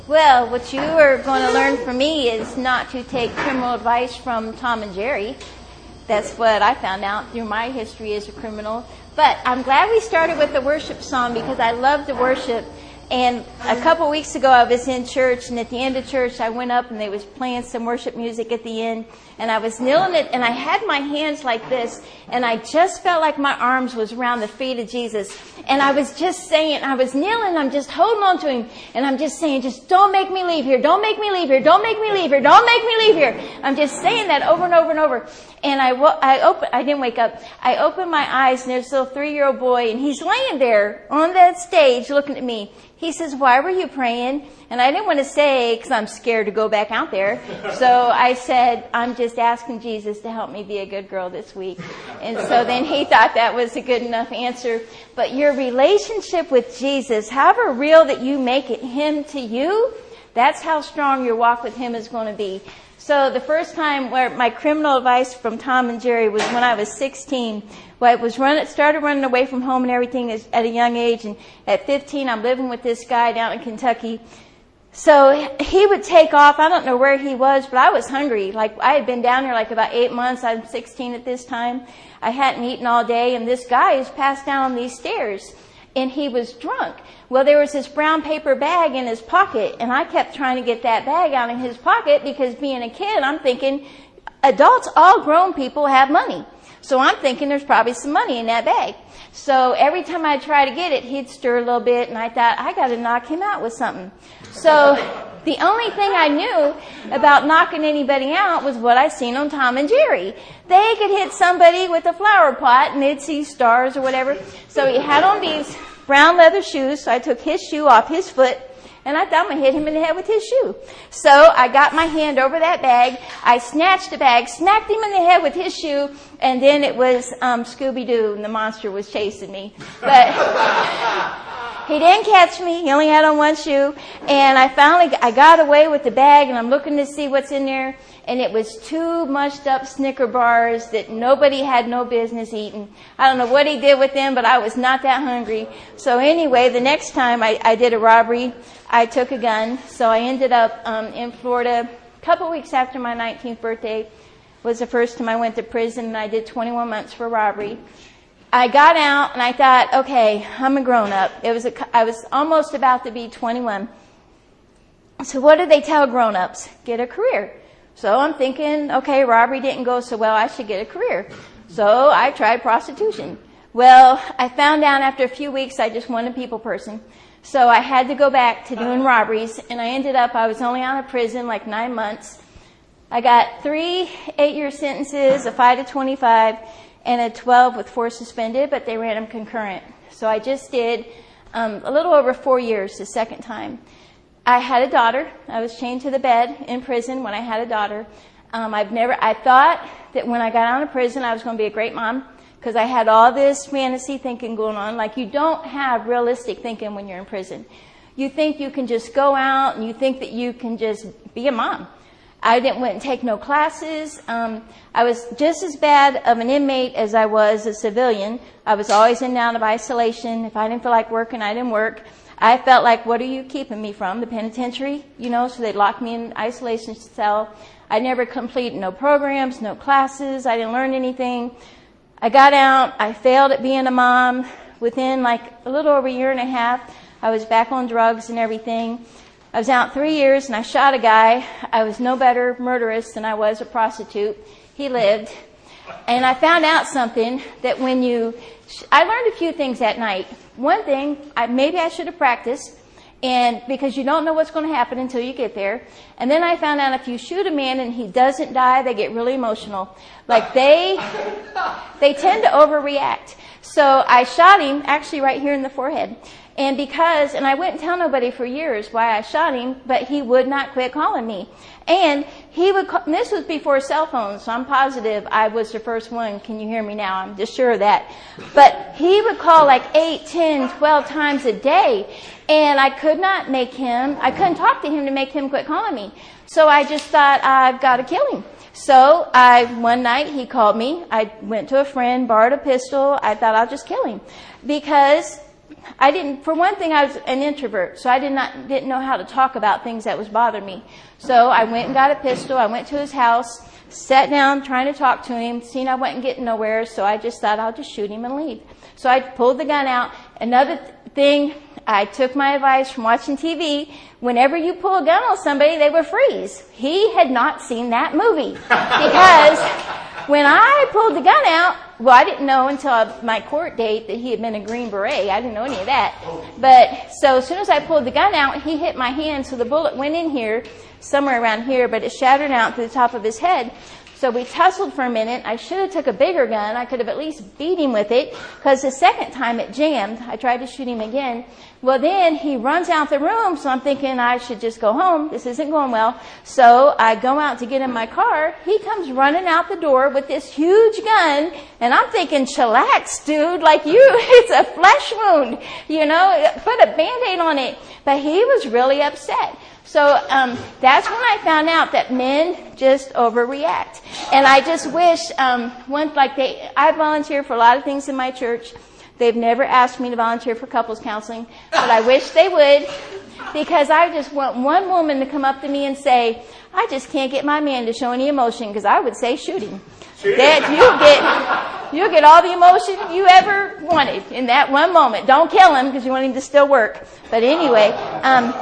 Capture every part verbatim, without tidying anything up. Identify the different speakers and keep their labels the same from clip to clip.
Speaker 1: Well, what you are going to learn from me is not to take criminal advice from Tom and Jerry. That's what I found out through my history as a criminal. But I'm glad we started with the worship song because I love to worship. And a couple weeks ago I was in church, and at the end of church I went up and they was playing some worship music at the end, and I was kneeling it, and I had my hands like this, and I just felt like my arms was around the feet of Jesus. And I was just saying, I was kneeling, I'm just holding on to him, and I'm just saying, just don't make me leave here, don't make me leave here, don't make me leave here, don't make me leave here. I'm just saying that over and over and over. And I, I open, I didn't wake up. I opened my eyes, and there's this little three-year-old boy, and he's laying there on that stage looking at me. He says, why were you praying? And I didn't want to say, because I'm scared to go back out there. So I said, I'm just asking Jesus to help me be a good girl this week. And so then he thought that was a good enough answer. But your relationship with Jesus, however real that you make it him to you, that's how strong your walk with him is going to be. So the first time where my criminal advice from Tom and Jerry was when I was sixteen. Well, I was running, started running away from home and everything at a young age. And at fifteen, I'm living with this guy down in Kentucky. So he would take off. I don't know where he was, but I was hungry. Like, I had been down there like about eight months. I'm sixteen at this time. I hadn't eaten all day. And this guy is passed down these stairs. And he was drunk. Well, there was this brown paper bag in his pocket, and I kept trying to get that bag out of his pocket because being a kid, I'm thinking adults, all grown people have money. So I'm thinking there's probably some money in that bag. So every time I try to get it, he'd stir a little bit, and I thought, I got to knock him out with something. So the only thing I knew about knocking anybody out was what I seen on Tom and Jerry. They could hit somebody with a flower pot, and they'd see stars or whatever. So he had on these brown leather shoes, so I took his shoe off his foot, and I thought I'm going to hit him in the head with his shoe. So I got my hand over that bag, I snatched the bag, smacked him in the head with his shoe, and then it was um, Scooby-Doo, and the monster was chasing me. But he didn't catch me, he only had on one shoe, and I finally I got away with the bag, and I'm looking to see what's in there, and it was two mushed up Snicker bars that nobody had no business eating. I don't know what he did with them, but I was not that hungry. So anyway, the next time I, I did a robbery, I took a gun. So I ended up um, in Florida a couple weeks after my nineteenth birthday. Was the first time I went to prison, and I did twenty-one months for robbery. I got out, and I thought, okay, I'm a grown-up. It was a, I was almost about to be twenty-one. So what do they tell grown-ups? Get a career. So I'm thinking, okay, robbery didn't go so well, I should get a career. So I tried prostitution. Well, I found out after a few weeks I just wasn't a people person. So I had to go back to doing robberies, and I ended up, I was only out of prison like nine months. I got three eight-year sentences, a five to twenty-five, and a twelve with four suspended, but they ran them concurrent. So I just did um, a little over four years the second time. I had a daughter. I was chained to the bed in prison when I had a daughter. Um, I've never, I thought that when I got out of prison, I was going to be a great mom because I had all this fantasy thinking going on. Like, you don't have realistic thinking when you're in prison. You think you can just go out and you think that you can just be a mom. I didn't went and take no classes. Um, I was just as bad of an inmate as I was a civilian. I was always in and out of isolation. If I didn't feel like working, I didn't work. I felt like, what are you keeping me from? The penitentiary, you know, so they locked me in an isolation cell. I never completed no programs, no classes. I didn't learn anything. I got out. I failed at being a mom. Within like a little over a year and a half, I was back on drugs and everything. I was out three years and I shot a guy. I was no better murderess than I was a prostitute. He lived. And I found out something that when you, I learned a few things that night. One thing, I, maybe I should have practiced, and because you don't know what's going to happen until you get there. And then I found out if you shoot a man and he doesn't die, they get really emotional. Like they, they tend to overreact. So I shot him actually right here in the forehead. And because, and I wouldn't tell nobody for years why I shot him, but he would not quit calling me. And he would call, and this was before cell phones, so I'm positive I was the first one. Can you hear me now? I'm just sure of that. But he would call like eight, ten, twelve times a day. And I could not make him, I couldn't talk to him to make him quit calling me. So I just thought, I've got to kill him. So I, one night he called me. I went to a friend, borrowed a pistol. I thought I'll just kill him. Because I didn't, for one thing, I was an introvert, so I did not, didn't know how to talk about things that was bothering me. So I went and got a pistol. I went to his house, sat down trying to talk to him, seen I wasn't getting nowhere, so I just thought I'll just shoot him and leave. So I pulled the gun out. Another th- thing, I took my advice from watching T V. Whenever you pull a gun on somebody, they would freeze. He had not seen that movie because when I pulled the gun out, well, I didn't know until my court date that he had been a Green Beret. I didn't know any of that. But so as soon as I pulled the gun out, he hit my hand, so the bullet went in here, somewhere around here, but it shattered out through the top of his head. So we tussled for a minute. I should have took a bigger gun. I could have at least beat him with it, because the second time it jammed. I tried to shoot him again. Well, then he runs out the room, so I'm thinking I should just go home. This isn't going well. So I go out to get in my car. He comes running out the door with this huge gun, and I'm thinking, chillax, dude, like you, it's a flesh wound, you know, put a Band-Aid on it. But he was really upset. So um that's when I found out that men just overreact. And I just wish, um one, like they, I volunteer for a lot of things in my church. They've never asked me to volunteer for couples counseling, but I wish they would, because I just want one woman to come up to me and say, I just can't get my man to show any emotion, because I would say shoot him. That you'll get, you'll get all the emotion you ever wanted in that one moment. Don't kill him, because you want him to still work. But anyway, um,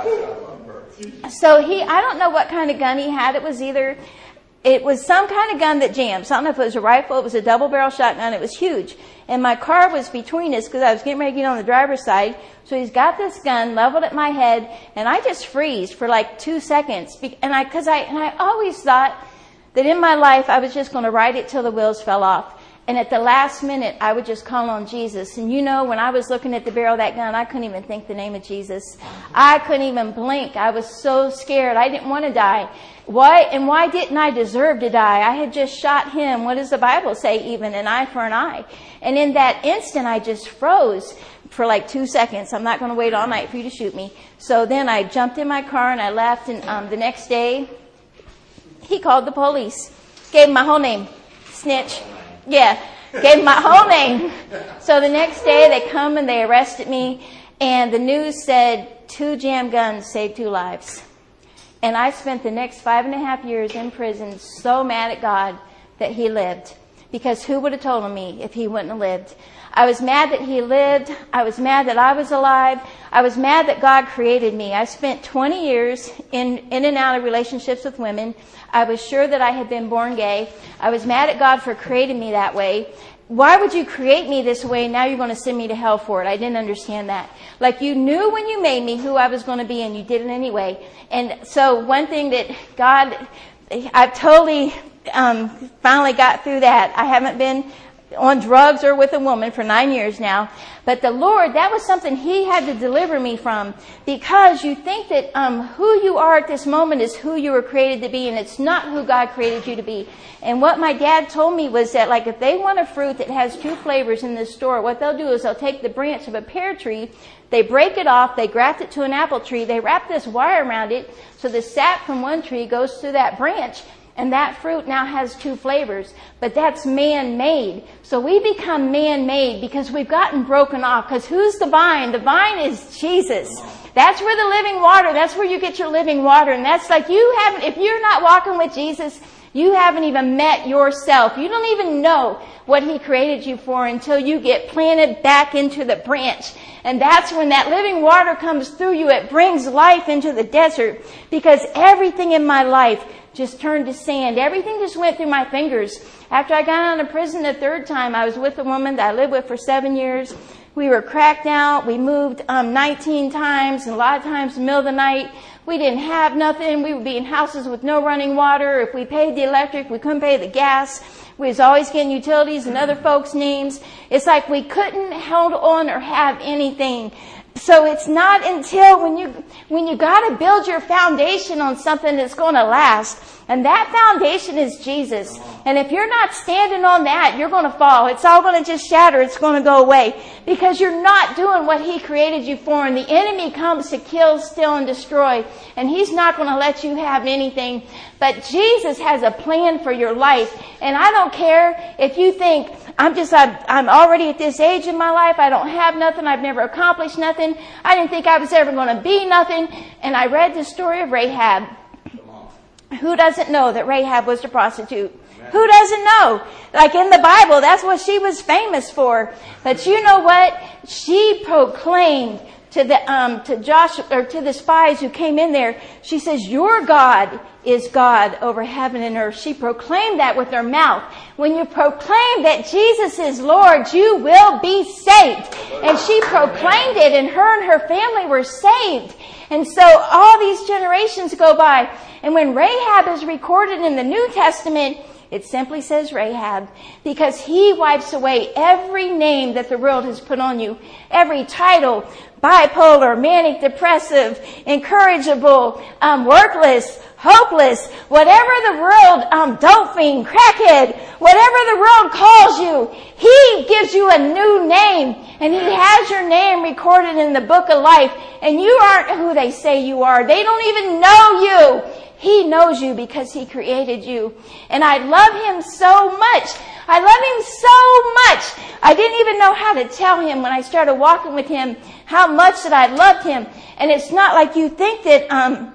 Speaker 1: so he, I don't know what kind of gun he had. It was either, it was some kind of gun that jams. I don't know if it was a rifle, it was a double barrel shotgun. It was huge. And my car was between us, because I was getting ready to get on the driver's side. So he's got this gun leveled at my head, and I just freeze for like two seconds. And I, cause I, and I always thought that in my life I was just going to ride it till the wheels fell off. And at the last minute, I would just call on Jesus. And you know, when I was looking at the barrel of that gun, I couldn't even think the name of Jesus. I couldn't even blink. I was so scared. I didn't want to die. Why, and why didn't I deserve to die? I had just shot him. What does the Bible say? Even an eye for an eye. And in that instant, I just froze for like two seconds. I'm not going to wait all night for you to shoot me. So then I jumped in my car and I left. And um, the next day, he called the police. Gave him my whole name. Snitch. Yeah, gave him my whole name. So the next day they come and they arrested me, and the news said two jam guns saved two lives. And I spent the next five and a half years in prison so mad at God that he lived. Because who would have told me if he wouldn't have lived? I was mad that he lived. I was mad that I was alive. I was mad that God created me. I spent twenty years in, in and out of relationships with women. I was sure that I had been born gay. I was mad at God for creating me that way. Why would you create me this way? Now you're going to send me to hell for it. I didn't understand that. Like, you knew when you made me who I was going to be, and you did it anyway. And so one thing that God, I've totally um, finally got through that. I haven't been on drugs or with a woman for nine years now. But the Lord, that was something he had to deliver me from, because you think that um who you are at this moment is who you were created to be, and it's not who God created you to be. And what my dad told me was that, like, if they want a fruit that has two flavors in this store, what they'll do is they'll take the branch of a pear tree, they break it off, they graft it to an apple tree, they wrap this wire around it so the sap from one tree goes through that branch. And that fruit now has two flavors, but that's man-made. So we become man-made because we've gotten broken off. Because who's the vine? The vine is Jesus. That's where the living water, that's where you get your living water. And that's like, you haven't, if you're not walking with Jesus, you haven't even met yourself. You don't even know what he created you for until you get planted back into the branch. And that's when that living water comes through you. It brings life into the desert, because everything in my life just turned to sand. Everything just went through my fingers. After I got out of prison the third time, I was with a woman that I lived with for seven years. We were cracked out. We moved um, nineteen times, and a lot of times in the middle of the night. We didn't have nothing. We would be in houses with no running water. If we paid the electric, we couldn't pay the gas. We was always getting utilities in other folks' names. It's like we couldn't hold on or have anything. So it's not until when you, when you gotta build your foundation on something that's gonna last. And that foundation is Jesus. And if you're not standing on that, you're gonna fall. It's all gonna just shatter. It's gonna go away. Because you're not doing what He created you for. And the enemy comes to kill, steal, and destroy. And he's not gonna let you have anything. But Jesus has a plan for your life. And I don't care if you think, I'm just, I'm already at this age in my life. I don't have nothing. I've never accomplished nothing. I didn't think I was ever going to be nothing. And I read the story of Rahab. Who doesn't know that Rahab was a prostitute? Amen. Who doesn't know? Like in the Bible, that's what she was famous for. But you know what? She proclaimed to the, um, to Joshua, or to the spies who came in there. She says, your God is God over heaven and earth. She proclaimed that with her mouth. When you proclaim that Jesus is Lord, you will be saved. And she proclaimed it, and her and her family were saved. And so all these generations go by. And when Rahab is recorded in the New Testament, it simply says Rahab, because He wipes away every name that the world has put on you. Every title, bipolar, manic, depressive, incorrigible, um, worthless, hopeless, whatever the world, um, dope fiend, crackhead, whatever the world calls you, He gives you a new name, and He has your name recorded in the book of life, and you aren't who they say you are. They don't even know you. He knows you because He created you. And I love Him so much. I love Him so much. I didn't even know how to tell Him when I started walking with Him how much that I loved Him. And it's not like you think that, um,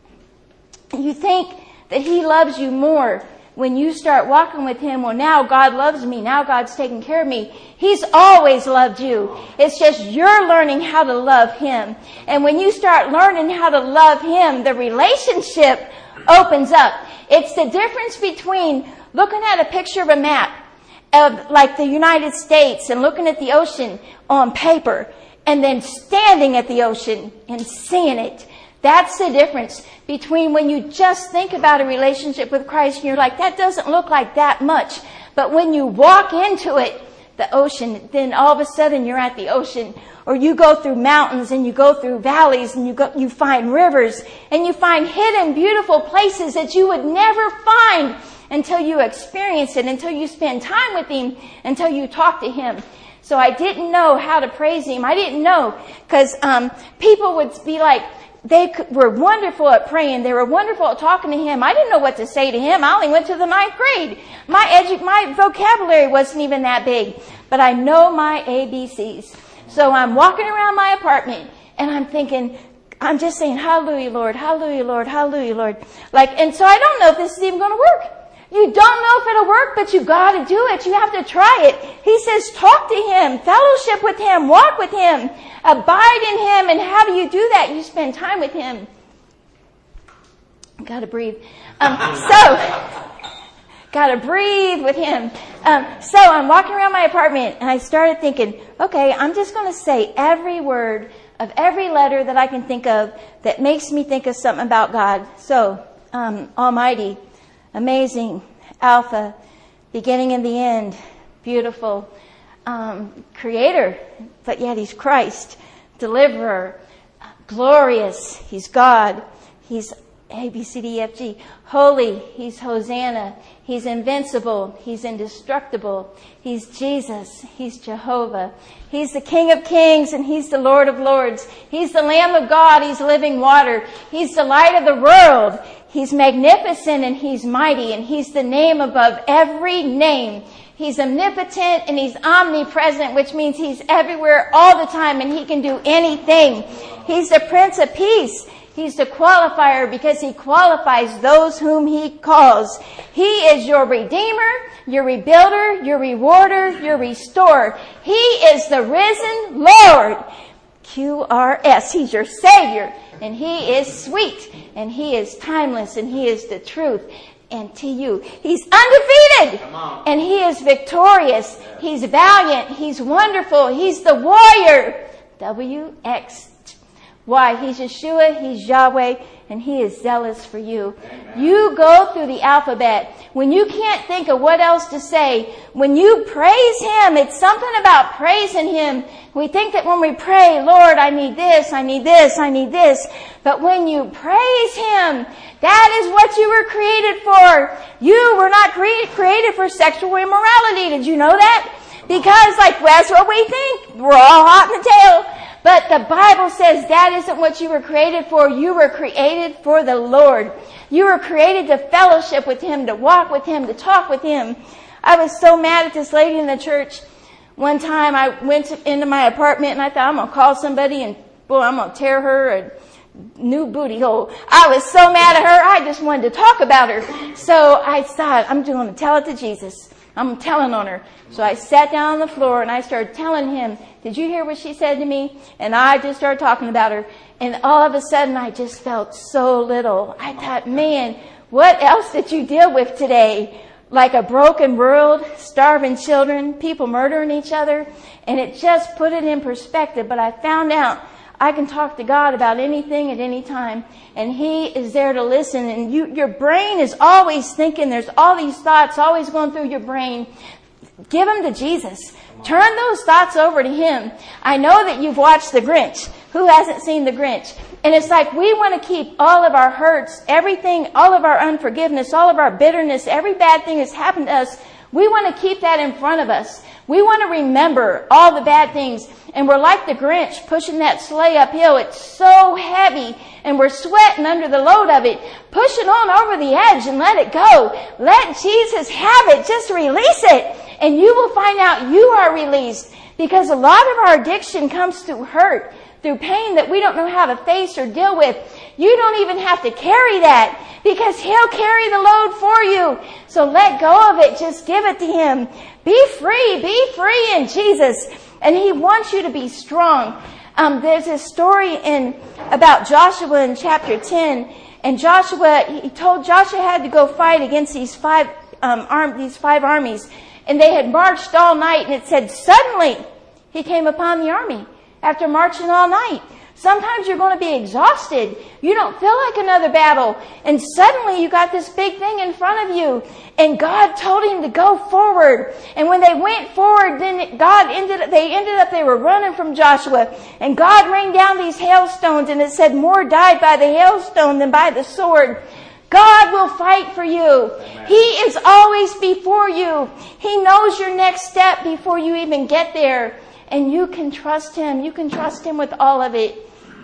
Speaker 1: you think that He loves you more when you start walking with Him. Well, now God loves me. Now God's taking care of me. He's always loved you. It's just you're learning how to love Him. And when you start learning how to love Him, the relationship opens up. It's the difference between looking at a picture of a map of like the United States and looking at the ocean on paper and then standing at the ocean and seeing it. That's the difference between when you just think about a relationship with Christ and you're like, that doesn't look like that much. But when you walk into it, the ocean, then all of a sudden you're at the ocean. Or you go through mountains and you go through valleys and you go, you find rivers and you find hidden beautiful places that you would never find until you experience it, until you spend time with Him, until you talk to Him. So I didn't know how to praise Him. I didn't know because um, people would be like, they were wonderful at praying. They were wonderful at talking to Him. I didn't know what to say to Him. I only went to the ninth grade. My edu- my vocabulary wasn't even that big, but I know my A B Cs. So I'm walking around my apartment and I'm thinking, I'm just saying, hallelujah, Lord, hallelujah, Lord, hallelujah, Lord. Like, and so I don't know if this is even going to work. You don't know if it'll work, but you got to do it. You have to try it. He says, talk to Him, fellowship with Him, walk with Him, abide in Him. And how do you do that? You spend time with Him. Got to breathe. Um, so, got to breathe with Him. Um, so I'm walking around my apartment and I started thinking, okay, I'm just going to say every word of every letter that I can think of that makes me think of something about God. So, um, Almighty, amazing, Alpha, beginning and the end, beautiful, um, Creator, but yet He's Christ, Deliverer, glorious, He's God, He's A, B, C, D, E, F, G, holy, He's Hosanna, He's invincible, He's indestructible, He's Jesus, He's Jehovah, He's the King of Kings and He's the Lord of Lords, He's the Lamb of God, He's living water, He's the light of the world, He's magnificent and He's mighty and He's the name above every name. He's omnipotent and He's omnipresent, which means He's everywhere all the time and He can do anything. He's the Prince of Peace. He's the qualifier because He qualifies those whom He calls. He is your Redeemer, your Rebuilder, your Rewarder, your Restorer. He is the risen Lord. Q R S. He's your Savior. And He is sweet. And He is timeless. And He is the truth. And to you, He's undefeated. And He is victorious. He's valiant. He's wonderful. He's the warrior. W X Why? He's Yeshua, He's Yahweh, and He is zealous for you. Amen. You go through the alphabet. When you can't think of what else to say, when you praise Him, it's something about praising Him. We think that when we pray, Lord, I need this, I need this, I need this. But when you praise Him, that is what you were created for. You were not cre- created for sexual immorality. Did you know that? Because like that's what we think. We're all hot in the tail. But the Bible says that isn't what you were created for. You were created for the Lord. You were created to fellowship with Him, to walk with Him, to talk with Him. I was so mad at this lady in the church. One time I went to, into my apartment and I thought, I'm going to call somebody and, boy, I'm going to tear her a new booty hole. I was so mad at her, I just wanted to talk about her. So I thought, I'm going to tell it to Jesus. I'm telling on her. So I sat down on the floor and I started telling him, did you hear what she said to me? And I just started talking about her. And all of a sudden I just felt so little. I thought, man, what else did you deal with today? Like a broken world, starving children, people murdering each other. And it just put it in perspective. But I found out I can talk to God about anything at any time. And He is there to listen. And you, your brain is always thinking. There's all these thoughts always going through your brain. Give them to Jesus. Turn those thoughts over to Him. I know that you've watched The Grinch. Who hasn't seen The Grinch? And it's like we want to keep all of our hurts, everything, all of our unforgiveness, all of our bitterness, every bad thing that's happened to us. We want to keep that in front of us. We want to remember all the bad things. And we're like the Grinch pushing that sleigh uphill. It's so heavy and we're sweating under the load of it. Push it on over the edge and let it go. Let Jesus have it. Just release it. And you will find out you are released. Because a lot of our addiction comes through hurt, through pain that we don't know how to face or deal with. You don't even have to carry that because He'll carry the load for you. So let go of it. Just give it to Him. Be free. Be free in Jesus. And He wants you to be strong. Um, there's this story in about Joshua in chapter ten. And Joshua, he told Joshua had to go fight against these five um, arm, these five armies. And they had marched all night. And it said suddenly He came upon the army after marching all night. Sometimes you're going to be exhausted. You don't feel like another battle. And suddenly you got this big thing in front of you. And God told him to go forward. And when they went forward, then God ended up, they ended up, they were running from Joshua. And God rained down these hailstones. And it said more died by the hailstone than by the sword. God will fight for you. Amen. He is always before you. He knows your next step before you even get there. And you can trust Him. You can trust Him with all of it.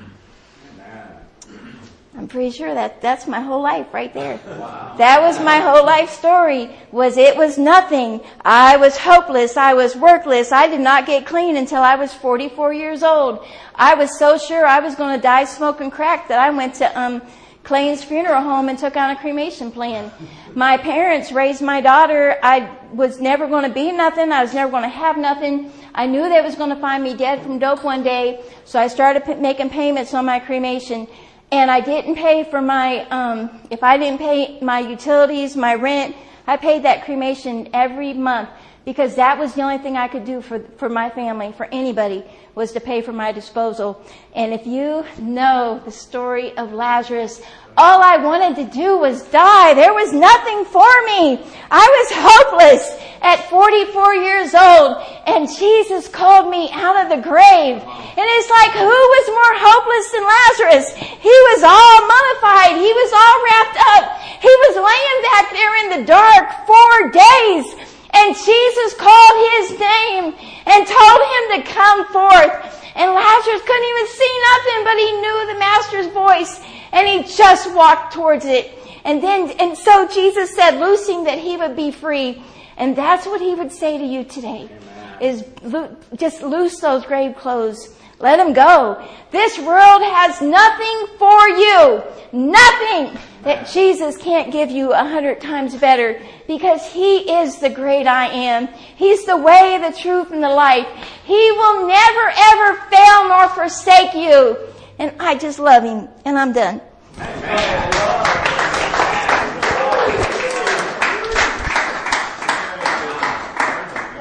Speaker 1: I'm pretty sure that that's my whole life right there. Wow. That was my whole life story. Was it was nothing. I was hopeless. I was worthless. I did not get clean until I was forty-four years old. I was so sure I was going to die smoking crack that I went to um Clayton's funeral home and took on a cremation plan. My parents raised my daughter. I was never going to be nothing. I was never going to have nothing. I knew they was going to find me dead from dope one day, so I started p- making payments on my cremation. And I didn't pay for my, um, if I didn't pay my utilities, my rent, I paid that cremation every month because that was the only thing I could do for, for my family, for anybody, was to pay for my disposal. And if you know the story of Lazarus, all I wanted to do was die. There was nothing for me. I was hopeless at forty-four years old, and Jesus called me out of the grave. And it's like, who was more hopeless than Lazarus? He was all mummified. He was all wrapped up. He was laying back there in the dark four days. And Jesus called His name and told him to come forth. And Lazarus couldn't even see nothing, but he knew the Master's voice. And he just walked towards it. And then, and so Jesus said, loosing that he would be free. And that's what He would say to you today. Amen. Is lo- just loose those grave clothes. Let them go. This world has nothing for you. Nothing that Jesus can't give you a hundred times better, because He is the great I am. He's the way, the truth, and the life. He will never, ever fail nor forsake you. And I just love Him. And I'm done. Amen.